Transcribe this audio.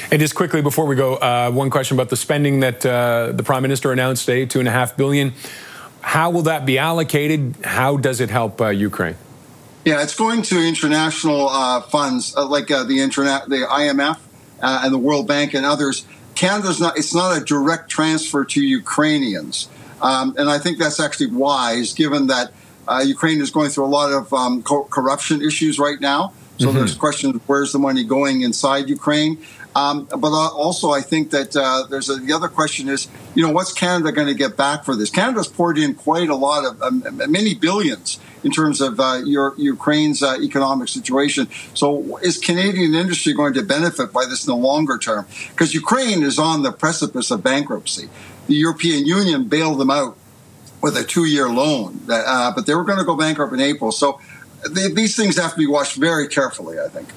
And just quickly before we go, one question about the spending that the Prime Minister announced today, $2.5 billion. How will that be allocated? How does it help Ukraine? Yeah, it's going to international funds like the IMF and the World Bank and others. It's not a direct transfer to Ukrainians. And I think that's actually wise, given that Ukraine is going through a lot of corruption issues right now. So there's questions, where's the money going inside Ukraine? But also I think that the other question is, what's Canada going to get back for this? Canada's poured in quite a lot of, many billions in terms of Ukraine's economic situation. So is Canadian industry going to benefit by this in the longer term? Because Ukraine is on the precipice of bankruptcy. The European Union bailed them out with a 2-year loan, but they were going to go bankrupt in April. So these things have to be watched very carefully, I think.